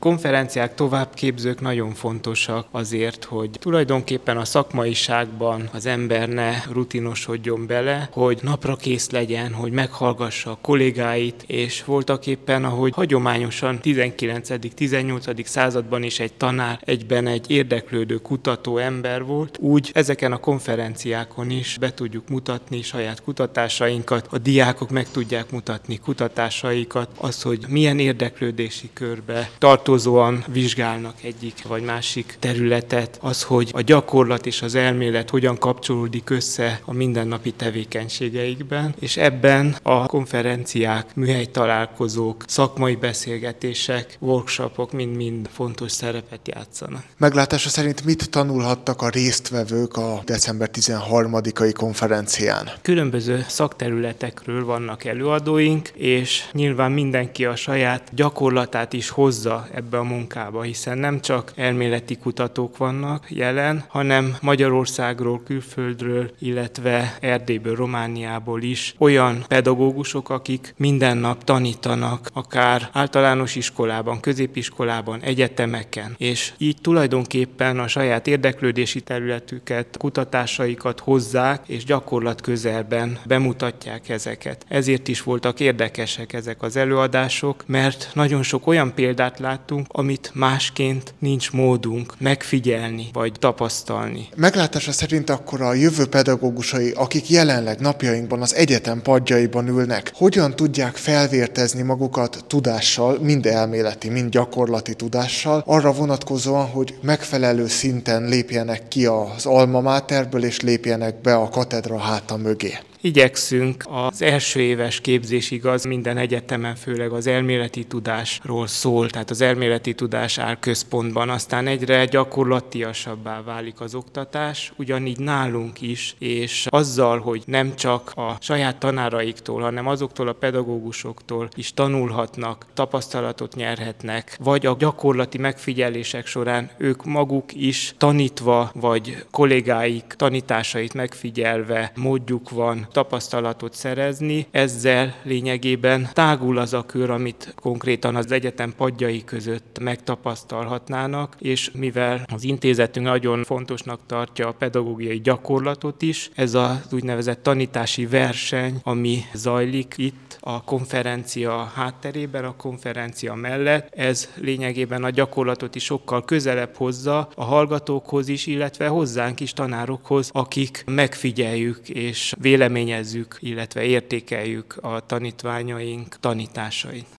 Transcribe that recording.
konferenciák, továbbképzők nagyon fontosak azért, hogy tulajdonképpen a szakmaiságban az ember ne rutinosodjon bele, hogy napra kész legyen, hogy meghallgassa a kollégáit, és voltaképpen, ahogy hagyományosan 19.-18. században is egy tanár egyben egy érdeklődő, kutató ember volt, úgy ezeken a konferenciákon is be tudjuk mutatni saját kutatásainkat, a diákok meg tudják mutatni kutatásaikat, az, hogy milyen érdeklődési körbe tartozóan vizsgálnak egyik vagy másik területet, az, hogy a gyakorlat és az elmélet hogyan kapcsolódik össze a mindennapi tevékenységeikben, és ebben a konferenciák, műhelytalálkozók, szakmai beszélgetések, workshopok mind-mind fontos szerepet játszanak. Meglátása szerint mit tanulhattak a résztvevők a december 13-ai konferencián? Különböző szakterületekről vannak előadóink, és nyilván mindenki a saját gyakorlatát is hozza ebbe a munkába, hiszen nem csak elméleti kutatók vannak jelen, hanem Magyarországról, külföldről, illetve Erdélyből, Romániából is olyan pedagógusok, akik minden nap tanítanak, akár általános iskolában, középiskolában, egyetemeken, és így tulajdonképpen a saját érdeklődési területüket, kutatásaikat hozzák, és gyakorlat közelben bemutatják ezeket. Ezért is voltak érdekesek ezek az előadások, mert nagyon sok olyan példát láttunk, amit másként nincs módunk megfigyelni vagy tapasztalni. Meglátása szerint akkor a jövő pedagógusai, akik jelenleg napjainkban az egyetem padjaiban ülnek, hogyan tudják felvértezni magukat tudással, mind elméleti, mind gyakorlati tudással, arra vonatkozóan, hogy megfelelő szinten lépjenek ki az alma materből és lépjenek be a katedra háta mögé. Igyekszünk az első éves képzésig, az minden egyetemen főleg az elméleti tudásról szól, tehát az elméleti tudás áll központban, aztán egyre gyakorlatiasabbá válik az oktatás, ugyanígy nálunk is, és azzal, hogy nem csak a saját tanáraiktól, hanem azoktól a pedagógusoktól is tanulhatnak, tapasztalatot nyerhetnek, vagy a gyakorlati megfigyelések során ők maguk is tanítva, vagy kollégáik tanításait megfigyelve módjuk van tapasztalatot szerezni, ezzel lényegében tágul az a kör, amit konkrétan az egyetem padjai között megtapasztalhatnának, és mivel az intézetünk nagyon fontosnak tartja a pedagógiai gyakorlatot is, ez az úgynevezett tanítási verseny, ami zajlik itt a konferencia hátterében, a konferencia mellett, ez lényegében a gyakorlatot is sokkal közelebb hozza a hallgatókhoz is, illetve hozzánk is, tanárokhoz, akik megfigyeljük és véleményezzük, illetve értékeljük a tanítványaink tanításait.